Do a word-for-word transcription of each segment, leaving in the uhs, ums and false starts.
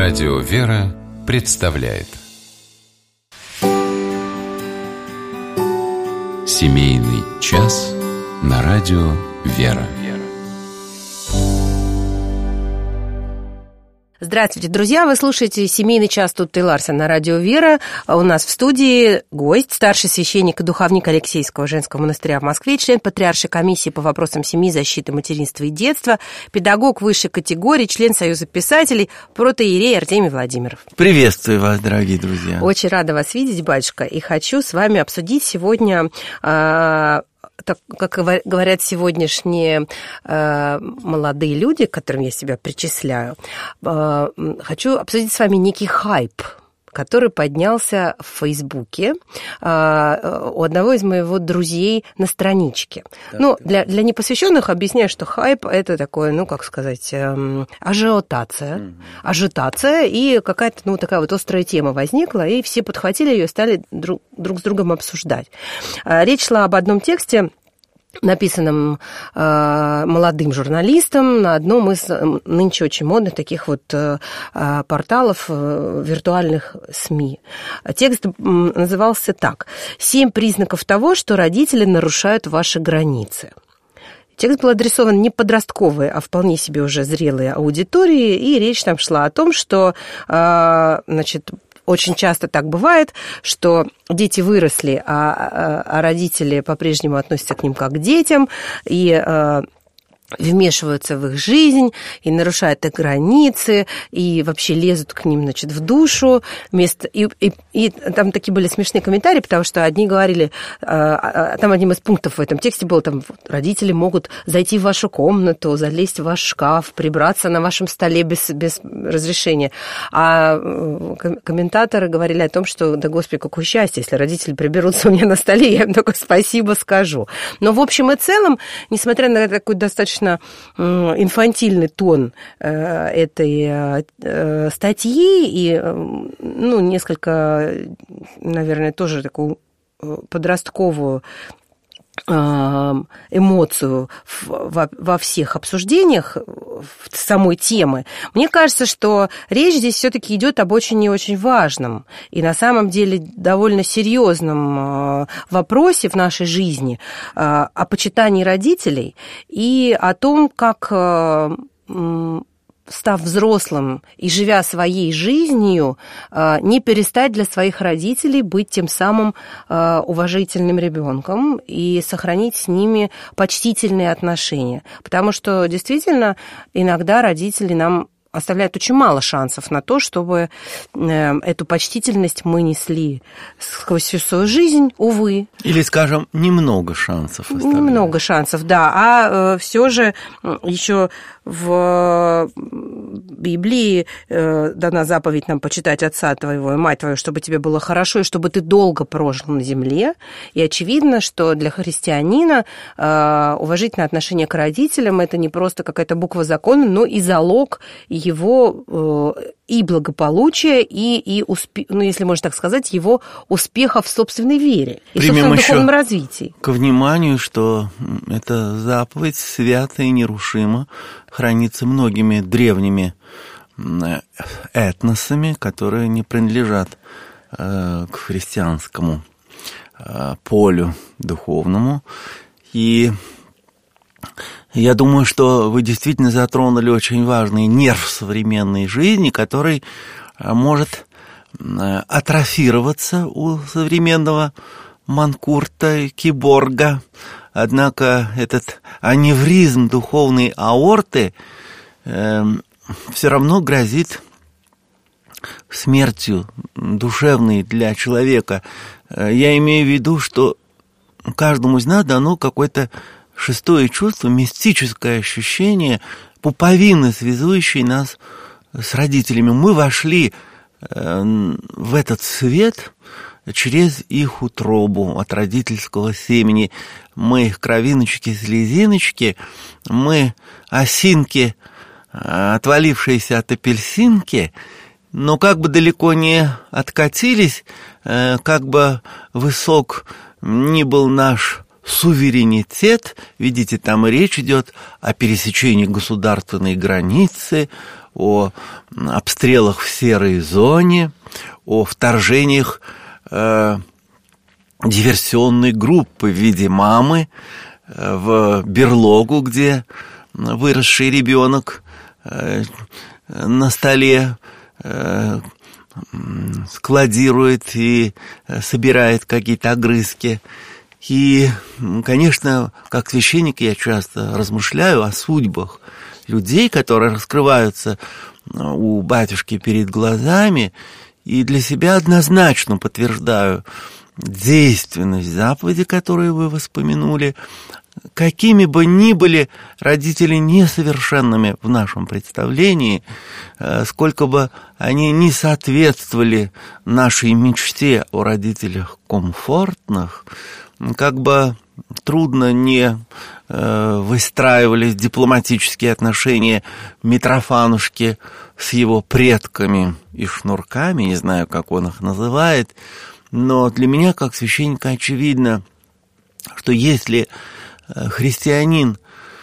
Радио «Вера» представляет Семейный час на радио «Вера». Здравствуйте, друзья! Вы слушаете «Семейный час» Тутте Ларсен на радио «Вера». У нас в студии гость, старший священник и духовник Алексейского женского монастыря в Москве, член Патриаршей комиссии по вопросам семьи, защиты материнства и детства, педагог высшей категории, член Союза писателей, протоиерей Артемий Владимиров. Приветствую вас, дорогие друзья! Очень рада вас видеть, батюшка, и хочу с вами обсудить сегодня... Так, как говорят сегодняшние э, молодые люди, к которым я себя причисляю, э, хочу обсудить с вами некий хайп, который поднялся в Фейсбуке э, у одного из моих друзей на страничке. Так, ну, для, для непосвященных объясняю, что хайп – это такое, ну, как сказать, э, ажиотация, mm-hmm. ажитация, и какая-то, ну, такая вот острая тема возникла, и все подхватили ее и стали друг, друг с другом обсуждать. Э, речь шла об одном тексте, написанным э, молодым журналистом на одном из нынче очень модных таких вот э, порталов э, виртуальных СМИ. Текст назывался так: «Семь признаков того, что родители нарушают ваши границы». Текст был адресован не подростковой, а вполне себе уже зрелой аудитории, и речь там шла о том, что, э, значит, очень часто так бывает, что дети выросли, а, а родители по-прежнему относятся к ним как к детям, и а, вмешиваются в их жизнь, и нарушают их границы, и вообще лезут к ним, значит, в душу. Вместо... И, и, и там такие были смешные комментарии, потому что одни говорили, там одним из пунктов в этом тексте было, там, родители могут зайти в вашу комнату, залезть в ваш шкаф, прибраться на вашем столе без, без разрешения. А комментаторы говорили о том, что, да, господи, какое счастье, если родители приберутся у меня на столе, я им только спасибо скажу. Но в общем и целом, несмотря на такой достаточно инфантильный тон этой статьи и, ну, несколько, наверное, тоже такую подростковую эмоцию во всех обсуждениях самой темы, мне кажется, что речь здесь все-таки идет об очень и очень важном и на самом деле довольно серьезном вопросе в нашей жизни о почитании родителей и о том, как, став взрослым и живя своей жизнью, не перестать для своих родителей быть тем самым уважительным ребенком и сохранить с ними почтительные отношения. Потому что действительно иногда родители нам оставляют очень мало шансов на то, чтобы эту почтительность мы несли сквозь всю свою жизнь, увы. Или, скажем, немного шансов оставляют. Немного шансов, да. А все же еще в Библии дана заповедь нам почитать отца твоего и мать твою, чтобы тебе было хорошо и чтобы ты долго прожил на земле. И очевидно, что для христианина уважительное отношение к родителям – это не просто какая-то буква закона, но и залог его и благополучия, и, и успе... ну, если можно так сказать, его успеха в собственной вере и в собственном духовном развитии. К вниманию, что эта заповедь свята и нерушима, хранится многими древними этносами, которые не принадлежат э, к христианскому э, полю духовному. И я думаю, что вы действительно затронули очень важный нерв современной жизни, который может атрофироваться у современного манкурта, киборга. Однако этот аневризм духовной аорты э, все равно грозит смертью душевной для человека. Я имею в виду, что каждому из нас дано какое-то шестое чувство, мистическое ощущение, пуповины, связующей нас с родителями. Мы вошли в этот свет через их утробу от родительского семени. Мы их кровиночки, слезиночки, мы осинки, отвалившиеся от апельсинки, но как бы далеко не откатились, как бы высок ни был наш суверенитет, видите, там речь идет о пересечении государственной границы, о обстрелах в серой зоне, о вторжениях э, диверсионной группы в виде мамы э, в берлогу, где выросший ребенок э, на столе э, складирует и собирает какие-то огрызки. И, конечно, как священник я часто размышляю о судьбах людей, которые раскрываются у батюшки перед глазами, и для себя однозначно подтверждаю действенность заповеди, которую вы воспомянули. Какими бы ни были родители несовершенными в нашем представлении, сколько бы они не соответствовали нашей мечте о родителях комфортных, как бы трудно не выстраивались дипломатические отношения Митрофанушки с его предками и шнурками, не знаю, как он их называет, но для меня, как священника, очевидно, что если христианин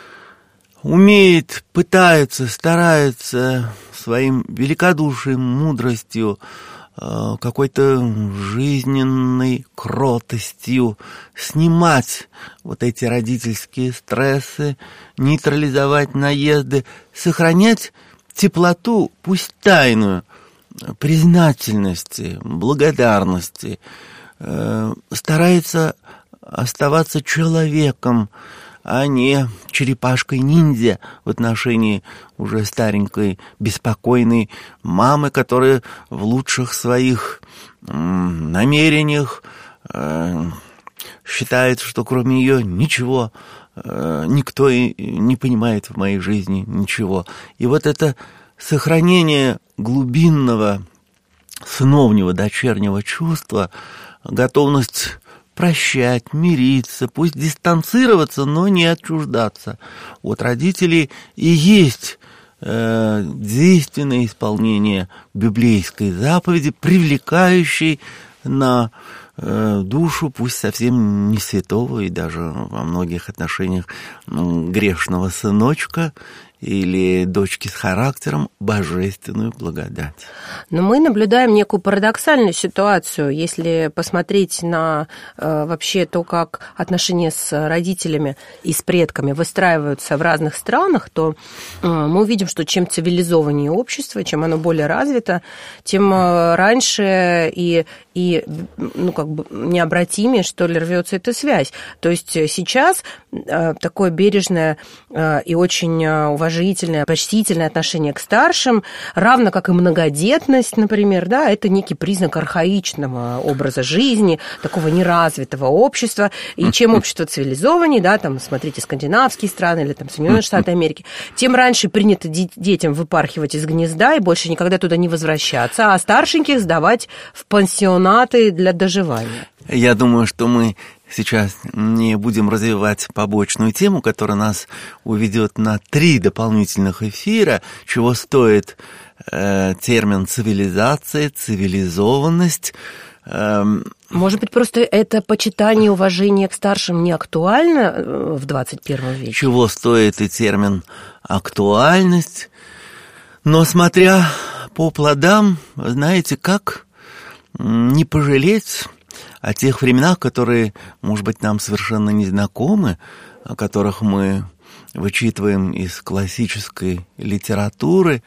умеет, пытается, старается своим великодушием, мудростью, какой-то жизненной кротостью снимать вот эти родительские стрессы, нейтрализовать наезды, сохранять теплоту, пусть тайную, признательности, благодарности, старается оставаться человеком, а не черепашкой-ниндзя в отношении уже старенькой, беспокойной мамы, которая в лучших своих м, намерениях э, считает, что кроме нее ничего, э, никто и не понимает в моей жизни ничего. И вот это сохранение глубинного, сыновнего, дочернего чувства, готовность прощать, мириться, пусть дистанцироваться, но не отчуждаться от родителей, и есть э, действенное исполнение библейской заповеди, привлекающей на э, душу, пусть совсем не святого и даже во многих отношениях ну, грешного сыночка или дочки с характером, божественную благодать. Но мы наблюдаем некую парадоксальную ситуацию, если посмотреть на э, вообще то, как отношения с родителями и с предками выстраиваются в разных странах, то э, мы увидим, что чем цивилизованнее общество, чем оно более развито, тем э, раньше и, и ну, как бы необратимее, что ли, рвется эта связь. То есть сейчас э, такое бережное э, и очень уважительное уважительное, почтительное отношение к старшим, равно как и многодетность, например, да, это некий признак архаичного образа жизни, такого неразвитого общества. И чем общество цивилизованнее, да, там, смотрите, скандинавские страны или там Соединенные Штаты Америки, тем раньше принято детям выпархивать из гнезда и больше никогда туда не возвращаться, а старшеньких сдавать в пансионаты для доживания. Я думаю, что мы сейчас не будем развивать побочную тему, которая нас уведет на три дополнительных эфира, чего стоит э, термин цивилизация, цивилизованность. Э, Может быть, просто это почитание и уважение к старшим не актуально в двадцать первом веке? Чего стоит и термин актуальность. Но смотря по плодам, знаете, как не пожалеть о тех временах, которые, может быть, нам совершенно не знакомы, о которых мы вычитываем из классической литературы,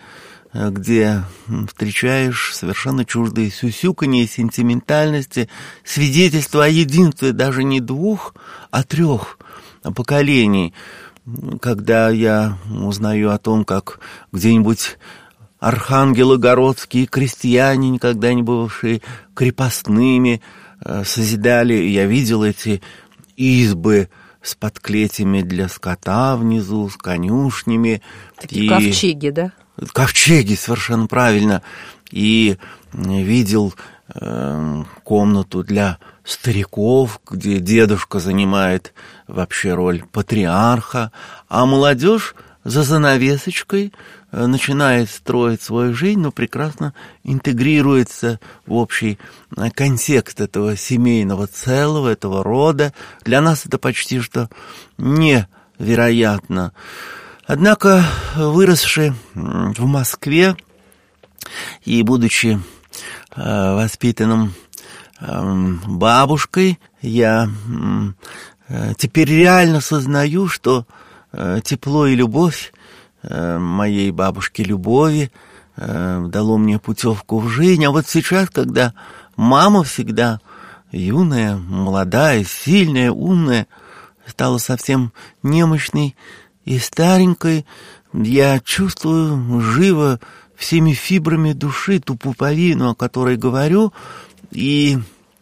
где встречаешь совершенно чуждые сюсюканье, сентиментальности, свидетельства о единстве даже не двух, а трех поколений. Когда я узнаю о том, как где-нибудь архангелогородские крестьяне, никогда не бывшие крепостными, созидали, я видел эти избы с подклетями для скота внизу, с конюшнями. Такие и... ковчеги, да? Ковчеги, совершенно правильно. И видел э, комнату для стариков, где дедушка занимает вообще роль патриарха, а молодежь за занавесочкой начинает строить свою жизнь, но прекрасно интегрируется в общий контекст этого семейного целого, этого рода. Для нас это почти что невероятно. Однако, выросший в Москве и будучи э, воспитанным э, бабушкой, я э, теперь реально сознаю, что э, тепло и любовь э, моей бабушки Любови э, дало мне путевку в жизнь. А вот сейчас, когда мама всегда юная, молодая, сильная, умная, стала совсем немощной и старенькой, я чувствую живо всеми фибрами души ту пуповину, о которой говорю, и,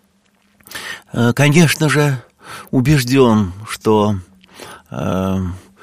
конечно же, убежден, что э,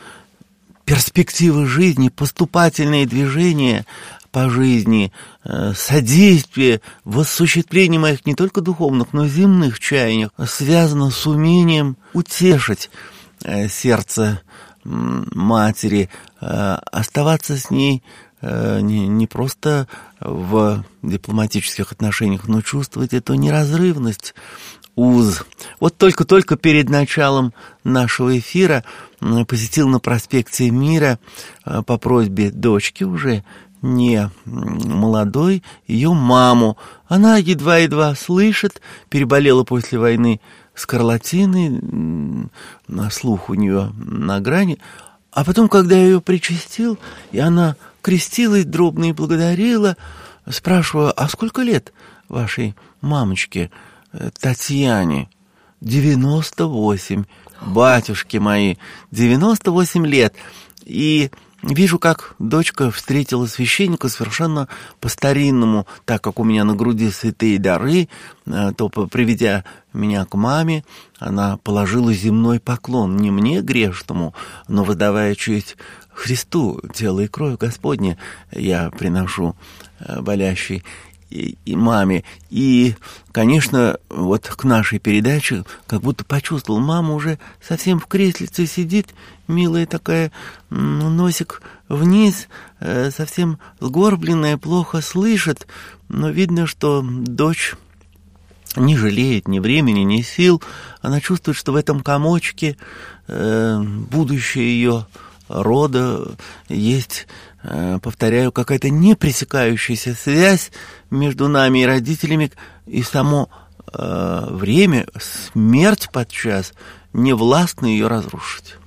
перспективы жизни, поступательные движения по жизни, э, содействие в осуществлении моих не только духовных, но и земных чаяний связано с умением утешить э, сердце э, матери, э, оставаться с ней э, не, не просто в дипломатических отношениях, но чувствовать эту неразрывность уз. Вот только-только перед началом нашего эфира посетил на проспекте Мира э, по просьбе дочки уже не молодой, ее маму. Она едва-едва слышит, переболела после войны скарлатиной, на слух у нее на грани. А потом, когда я ее причастил, и она крестилась дробно и благодарила, спрашиваю: а сколько лет вашей мамочке Татьяне? девяносто восемь. Батюшки мои, девяносто восемь лет. И вижу, как дочка встретила священника совершенно по-старинному, так как у меня на груди святые дары, то, приведя меня к маме, она положила земной поклон не мне, грешному, но воздавая честь Христу, тело и кровь Господне, я приношу болящей и, и маме. И, конечно, вот к нашей передаче как будто почувствовал, мама уже совсем в креслице сидит, милая такая, носик вниз, совсем сгорбленная, плохо слышит, но видно, что дочь не жалеет ни времени, ни сил. Она чувствует, что в этом комочке э, будущее ее рода есть, э, повторяю, какая-то непресекающаяся связь между нами и родителями, и само э, время, смерть подчас, не властно ее разрушить.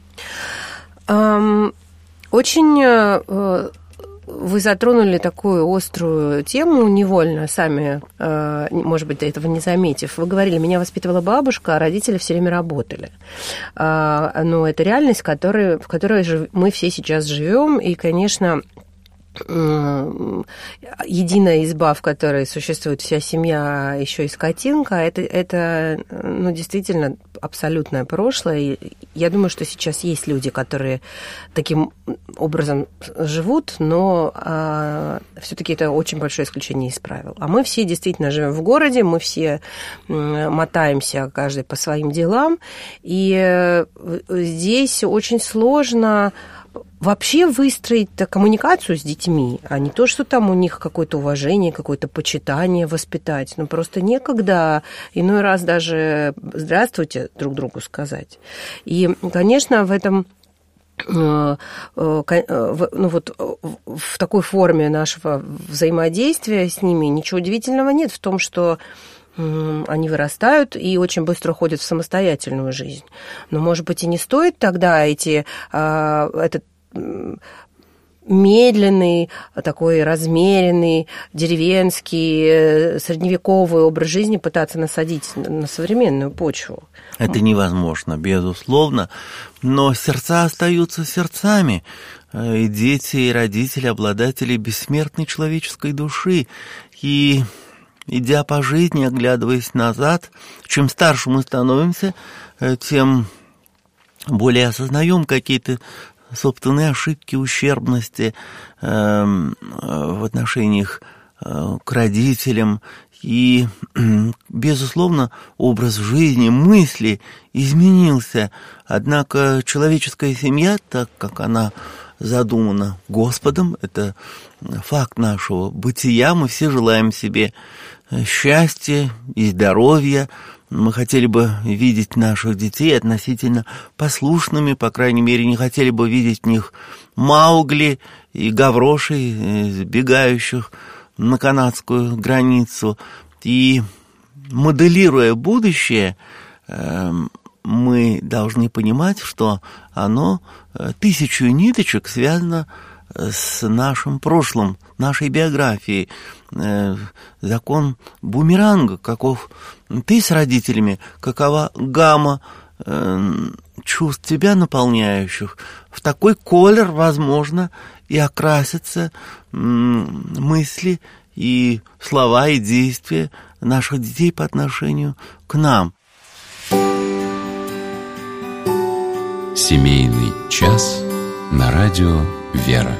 Um, очень uh, вы затронули такую острую тему невольно, сами, uh, может быть, до этого не заметив. Вы говорили, меня воспитывала бабушка, а родители все время работали. Uh, но это реальность, в которой, в которой жив... мы все сейчас живем, и, конечно, единая изба, в которой существует вся семья, еще и скотинка, это, это ну, действительно абсолютное прошлое. И я думаю, что сейчас есть люди, которые таким образом живут, но а, все-таки это очень большое исключение из правил. А мы все действительно живем в городе, мы все мотаемся, каждый по своим делам, и здесь очень сложно вообще выстроить коммуникацию с детьми, а не то, что там у них какое-то уважение, какое-то почитание воспитать. Ну, просто некогда иной раз даже «здравствуйте» друг другу сказать. И, конечно, в этом... ну, вот в такой форме нашего взаимодействия с ними ничего удивительного нет в том, что они вырастают и очень быстро уходят в самостоятельную жизнь. Но, может быть, и не стоит тогда эти, этот медленный, такой размеренный, деревенский, средневековый образ жизни пытаться насадить на современную почву. Это невозможно, безусловно, но сердца остаются сердцами. И дети, и родители, обладатели бессмертной человеческой души. И, идя по жизни, оглядываясь назад, чем старше мы становимся, тем более осознаем какие-то собственные ошибки, ущербности э, в отношениях э, к родителям. И, безусловно, образ жизни, мысли изменился. Однако человеческая семья, так как она задумана Господом, это факт нашего бытия, мы все желаем себе счастья и здоровья, мы хотели бы видеть наших детей относительно послушными, по крайней мере, не хотели бы видеть в них Маугли и Гаврошей, сбегающих на канадскую границу. И моделируя будущее, мы должны понимать, что оно тысячу ниточек связано с нашим прошлым, нашей биографией. Закон бумеранга, каков ты с родителями, какова гамма чувств тебя наполняющих, в такой колер, возможно, и окрасятся мысли и слова, и действия наших детей по отношению к нам. Семейный час на радио «Вера».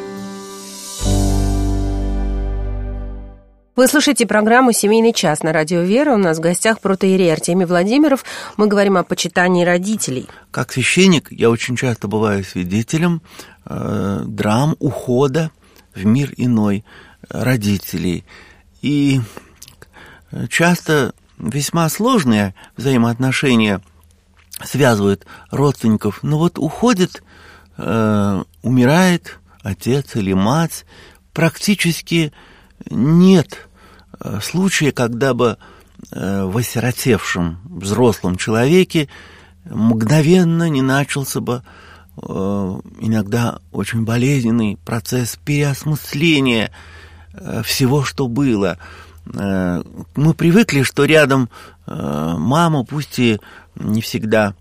Вы слушаете программу «Семейный час» на радио «Вера». У нас в гостях протоиерей Артемий Владимиров. Мы говорим о почитании родителей. Как священник я очень часто бываю свидетелем э, драм ухода в мир иной родителей. И часто весьма сложные взаимоотношения связывают родственников. Но вот уходит, э, умирает отец или мать, практически нет случая, когда бы в осиротевшем взрослом человеке мгновенно не начался бы иногда очень болезненный процесс переосмысления всего, что было. Мы привыкли, что рядом мама, пусть и не всегда,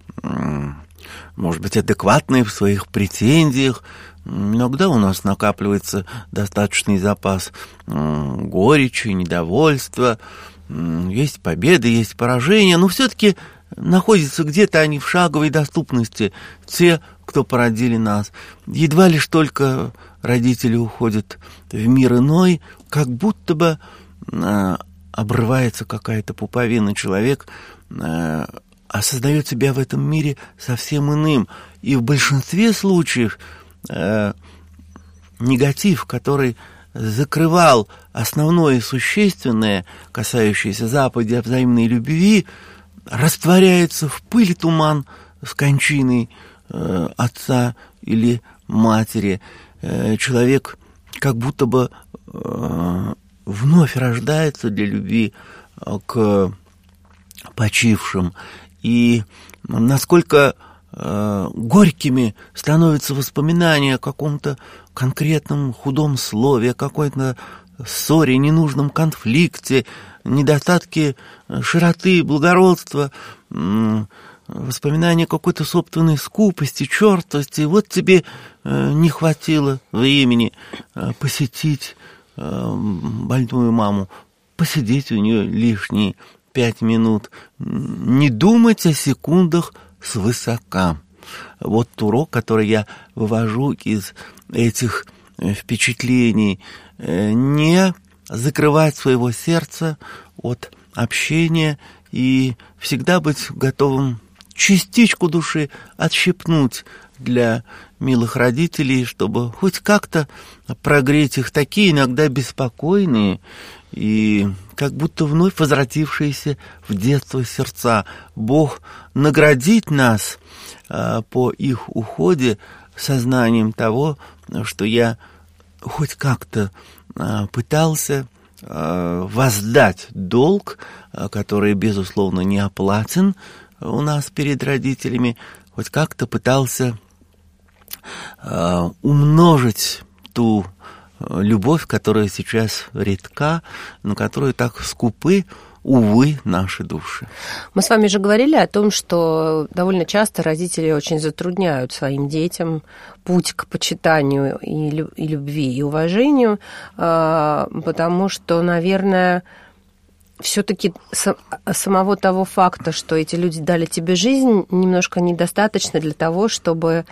может быть, адекватная в своих претензиях, иногда у нас накапливается достаточный запас горечи, недовольства, есть победы, есть поражения, но все-таки находятся где-то они в шаговой доступности, те, кто породили нас. Едва лишь только родители уходят в мир иной, как будто бы обрывается какая-то пуповина, человек осознает себя в этом мире совсем иным. И в большинстве случаев Э, негатив, который закрывал основное и существенное, касающееся заповеди о взаимной любви, растворяется в пыль и туман с кончиной э, отца или матери. Э, человек как будто бы э, вновь рождается для любви к почившим. И насколько горькими становятся воспоминания о каком-то конкретном худом слове, о какой-то ссоре, ненужном конфликте, недостатке широты, благородства, воспоминания о какой-то собственной скупости, чертости. Вот тебе не хватило времени посетить больную маму, посидеть у нее лишние пять минут, не думать о секундах свысока. Вот урок, который я вывожу из этих впечатлений. Не закрывать своего сердца от общения и всегда быть готовым частичку души отщипнуть для милых родителей, чтобы хоть как-то прогреть их такие иногда беспокойные и как будто вновь возвратившиеся в детство сердца. Бог наградит нас а, по их уходе сознанием того, что я хоть как-то а, пытался а, воздать долг, а, который, безусловно, не оплачен у нас перед родителями, хоть как-то пытался а, умножить ту любовь, которая сейчас редка, на которую так скупы, увы, наши души. Мы с вами же говорили о том, что довольно часто родители очень затрудняют своим детям путь к почитанию и любви, и уважению, потому что, наверное, все-таки самого того факта, что эти люди дали тебе жизнь, немножко недостаточно для того, чтобы...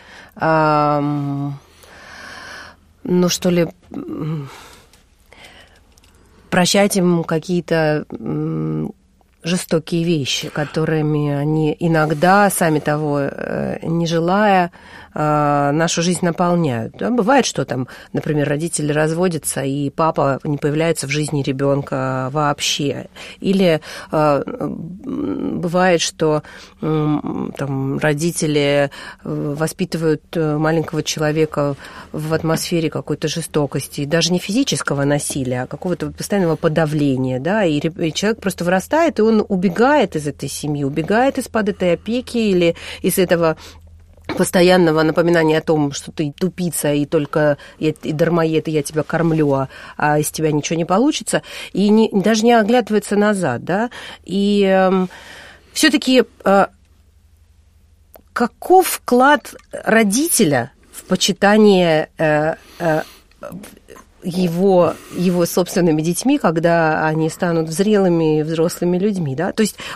ну, что ли, прощать им какие-то жестокие вещи, которыми они иногда, сами того не желая, нашу жизнь наполняют. Да, бывает, что там, например, родители разводятся, и папа не появляется в жизни ребенка вообще. Или э, бывает, что э, там, родители воспитывают маленького человека в атмосфере какой-то жестокости, даже не физического насилия, а какого-то постоянного подавления. Да, и, и человек просто вырастает, и он убегает из этой семьи, убегает из-под этой опеки или из этого постоянного напоминания о том, что ты тупица, и только я, и дармоед, и я тебя кормлю, а, а из тебя ничего не получится, и не, даже не оглядывается назад, да, и э, все-таки э, каков вклад родителя в почитание э, э, его, его собственными детьми, когда они станут зрелыми взрослыми людьми, да, то есть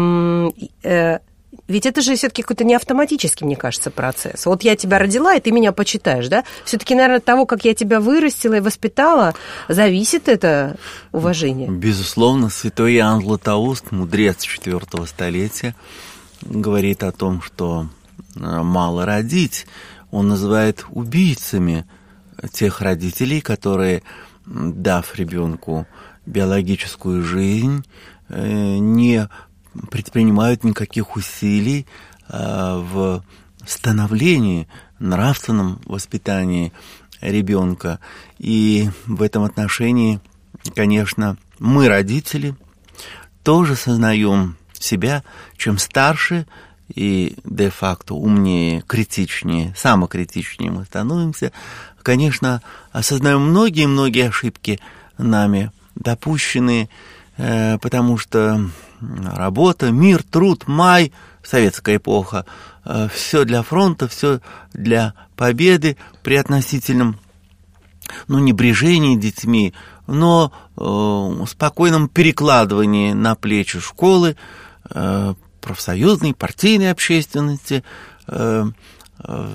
э, ведь это же все-таки какой-то не автоматический, мне кажется, процесс. Вот я тебя родила, и ты меня почитаешь, да? Все-таки, наверное, от того, как я тебя вырастила и воспитала, зависит это уважение. Безусловно, святой Иоанн Златоуст, мудрец четвёртого столетия, говорит о том, что мало родить. Он называет убийцами тех родителей, которые, дав ребенку биологическую жизнь, не предпринимают никаких усилий э, в становлении, нравственном воспитании ребенка. И в этом отношении, конечно, мы, родители, тоже сознаем себя, чем старше и де-факто умнее, критичнее, самокритичнее мы становимся, конечно, осознаем многие-многие ошибки нами допущенные, э, потому что работа, мир, труд, май, советская эпоха, э, все для фронта, все для победы при относительном, ну, небрежении детьми, но э, спокойном перекладывании на плечи школы, э, профсоюзной, партийной общественности, э, э,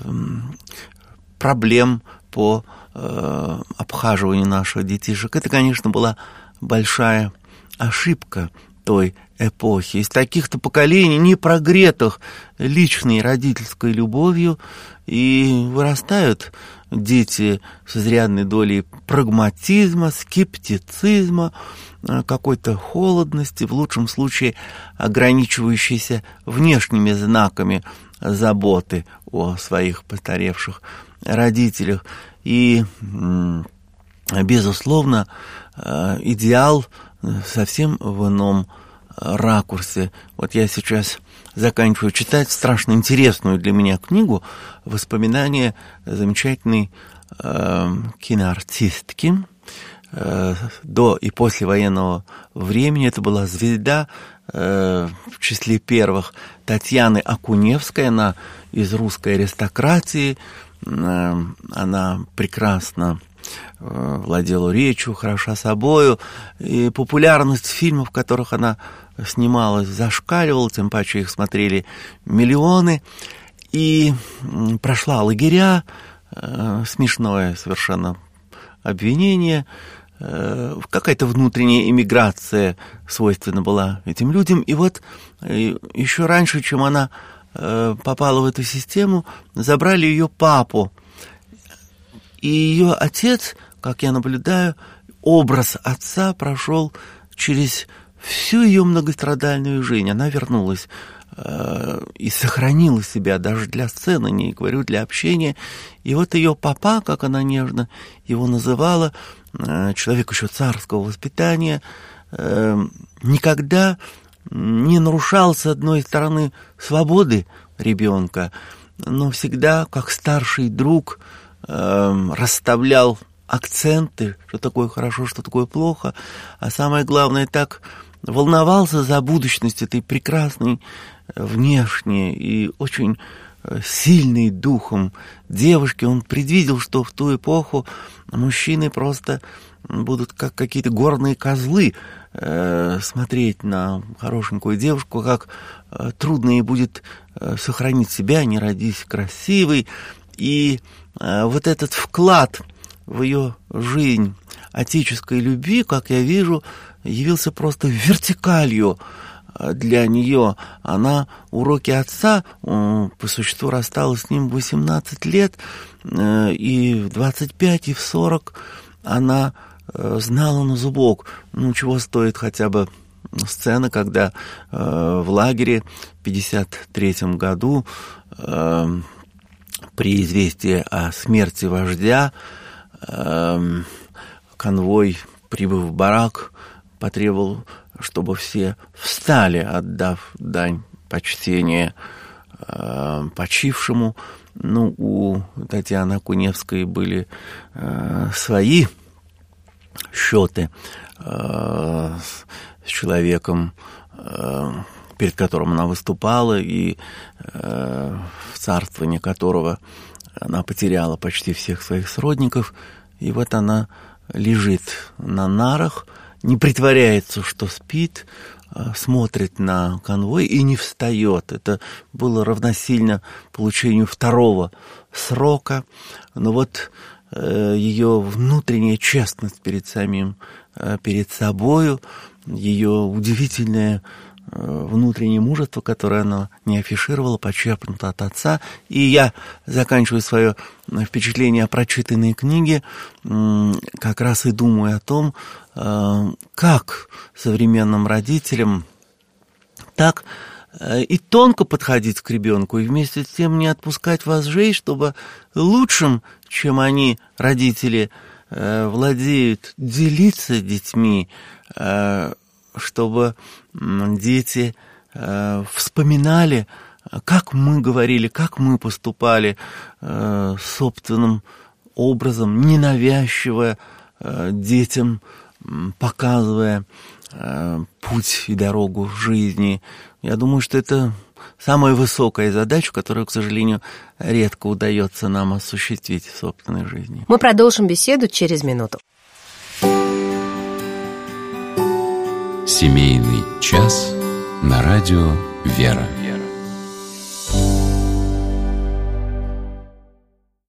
проблем по э, обхаживанию наших детишек. Это, конечно, была большая ошибка той эпохи. Из таких-то поколений, не прогретых личной родительской любовью, и вырастают дети с изрядной долей прагматизма, скептицизма, какой-то холодности, в лучшем случае ограничивающейся внешними знаками заботы о своих постаревших родителях. И, безусловно, идеал совсем в ином ракурсе. Вот я сейчас заканчиваю читать страшно интересную для меня книгу «Воспоминания замечательной э, киноартистки э, до и после военного времени». Это была звезда э, в числе первых Татьяны Акуневская, она из русской аристократии, э, она прекрасно владела речью, хороша собою, и популярность фильмов, в которых она снималась, зашкаливала, тем паче их смотрели миллионы, и прошла лагеря, э, смешное совершенно обвинение, э, какая-то внутренняя эмиграция свойственна была этим людям, и вот э, еще раньше, чем она э, попала в эту систему, забрали ее папу, и ее отец, как я наблюдаю, образ отца прошел через всю ее многострадальную жизнь. Она вернулась э, и сохранила себя даже для сцены, не говорю, для общения. И вот ее папа, как она нежно его называла, э, человек еще царского воспитания, э, никогда не нарушал, с одной стороны, свободы ребенка, но всегда, как старший друг, расставлял акценты, что такое хорошо, что такое плохо, а самое главное, так волновался за будущность этой прекрасной, внешней и очень сильной духом девушки. Он предвидел, что в ту эпоху мужчины просто будут как какие-то горные козлы э, смотреть на хорошенькую девушку, как э, трудно ей будет э, сохранить себя, не родись красивой. И э, вот этот вклад в ее жизнь отеческой любви, как я вижу, явился просто вертикалью для нее. Она уроки отца, по существу рассталась с ним в восемнадцать лет, и в двадцать пять, и в сорок она знала на зубок. Ну, чего стоит хотя бы сцена, когда в лагере в пятьдесят третьем году при известии о смерти вождя конвой, прибыв в барак, потребовал, чтобы все встали, отдав дань почтения э, почившему. Ну, у Татьяны Окуневской были э, свои счеты э, с человеком, э, перед которым она выступала, и э, в царствовании которого она потеряла почти всех своих сродников. И вот она лежит на нарах, не притворяется, что спит, смотрит на конвой и не встает. Это было равносильно получению второго срока. Но вот э, ее внутренняя честность перед самим, э, перед собою, ее удивительное э, внутреннее мужество, которое она не афишировала, почерпнуто от отца. И я заканчиваю свое впечатление о прочитанной книге э, как раз и думаю о том, как современным родителям так и тонко подходить к ребенку, и вместе с тем не отпускать вожжей, чтобы лучшим, чем они, родители, владеют, делиться детьми, чтобы дети вспоминали, как мы говорили, как мы поступали собственным образом, ненавязчиво детям, показывая э, путь и дорогу жизни. Я думаю, что это самая высокая задача, которую, к сожалению, редко удается нам осуществить в собственной жизни. Мы продолжим беседу через минуту. Семейный час на радио «Вера».